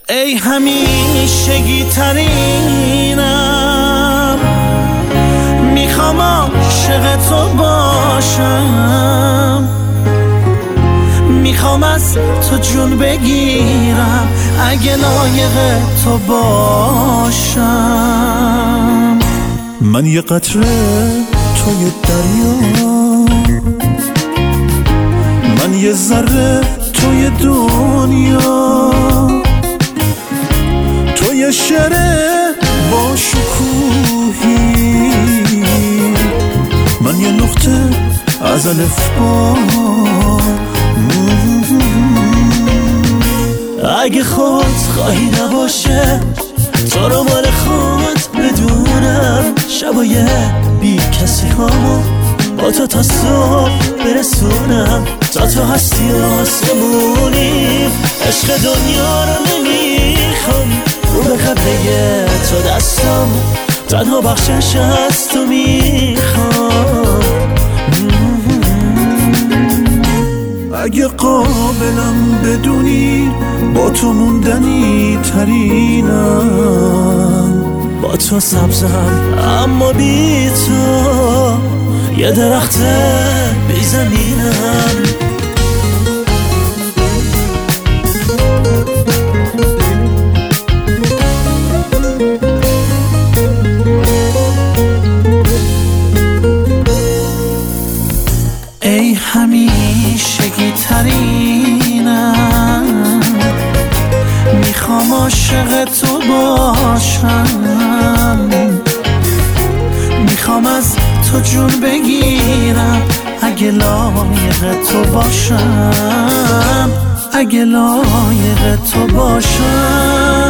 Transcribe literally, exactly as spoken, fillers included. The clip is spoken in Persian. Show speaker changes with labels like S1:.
S1: ای همیشگی ترینم، میخوام عاشق تو باشم، میخوام از تو جون بگیرم اگه لایق تو باشم.
S2: من یه قطره توی دریا، من یه ذره توی دنیا، تو یه شعر با شکوهی، من یه نقطه از الفبا.
S1: اگه خود خواهی نباشه تو رو مال خود بدونم، شبای بی کسی هامو با تو تا صبح برسونم، تا تو هستی آسمونی، عشق دنیا رو نمیخوام، رو به قبله تو دستم، تنها بخشش از تو میخوام.
S2: اگه قابلم بدونی با تو موندنی ترینم،
S1: با تو سبزم اما بی تو یه درخت بی زمینم. ای همیشگی ترینم، میخوام عاشق تو باشم، میخوام از تو جون بگیرم اگه لایق تو باشم، اگه لایق تو باشم.